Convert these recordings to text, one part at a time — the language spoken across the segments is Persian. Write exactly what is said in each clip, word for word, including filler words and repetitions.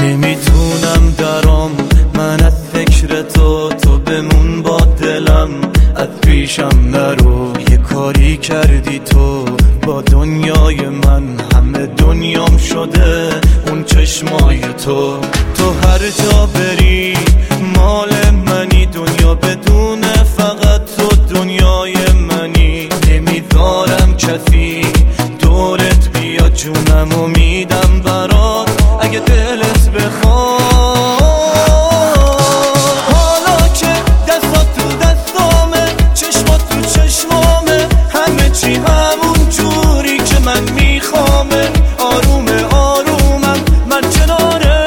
نمیتونم درام من از فکر تو، تو بمون با دلم از پیشم نرو. یه کاری کردی تو با دنیای من، همه دنیام شده اون چشمای تو. تو هر جا بری مال منی، دنیا بدونه فقط تو دنیای منی. نمیذارم کسی دورت بیا، جونمو میدم برات اگه دلت بخواد. حالا که دستات تو دستامه، چشمات تو چشمامه، همه چی همون جوری که من میخوامه. آرومه آرومم من کناره،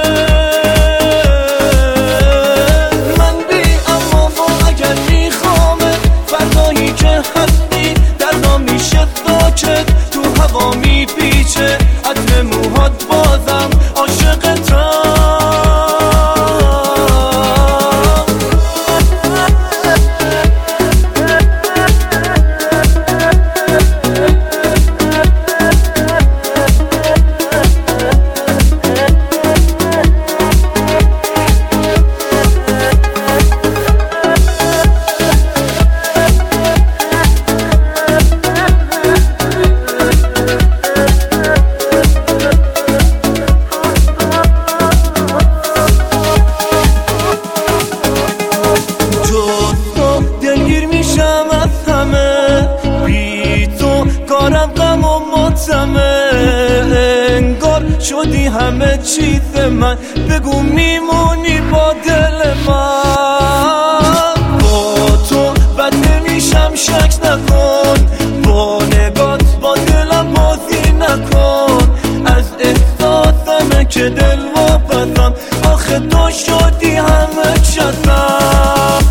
من بی اما با اگر میخوامه. فردایی که هستی دردام میشه ساکت، تو هوا میپیچه عطر موهات، بازم عاشقتم. دلگیر میشم از همه، بی تو کارم غم و ماتمه. انگار شدی همه چیز من، بگو میمونی با دل من. با تو بد نمیشم شک نکن، با نگات با دلم بازی نکن. از احساسمه که دل واپسم، آخه تو شدی همه چیزم.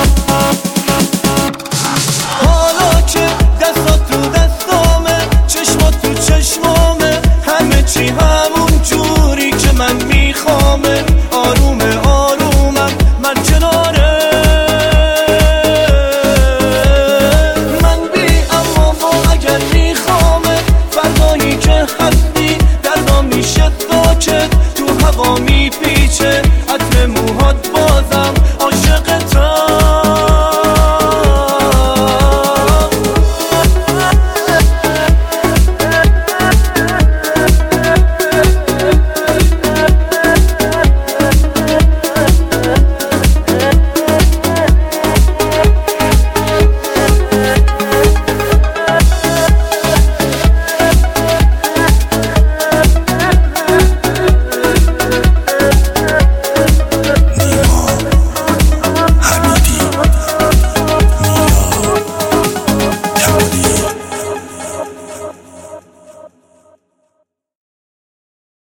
چی همون جوری که من میخوامه. آرومه آرومم من کناره، من بی اما با اگر میخوامه. فردایی که هستی دردام میشه ساکت، تو هوا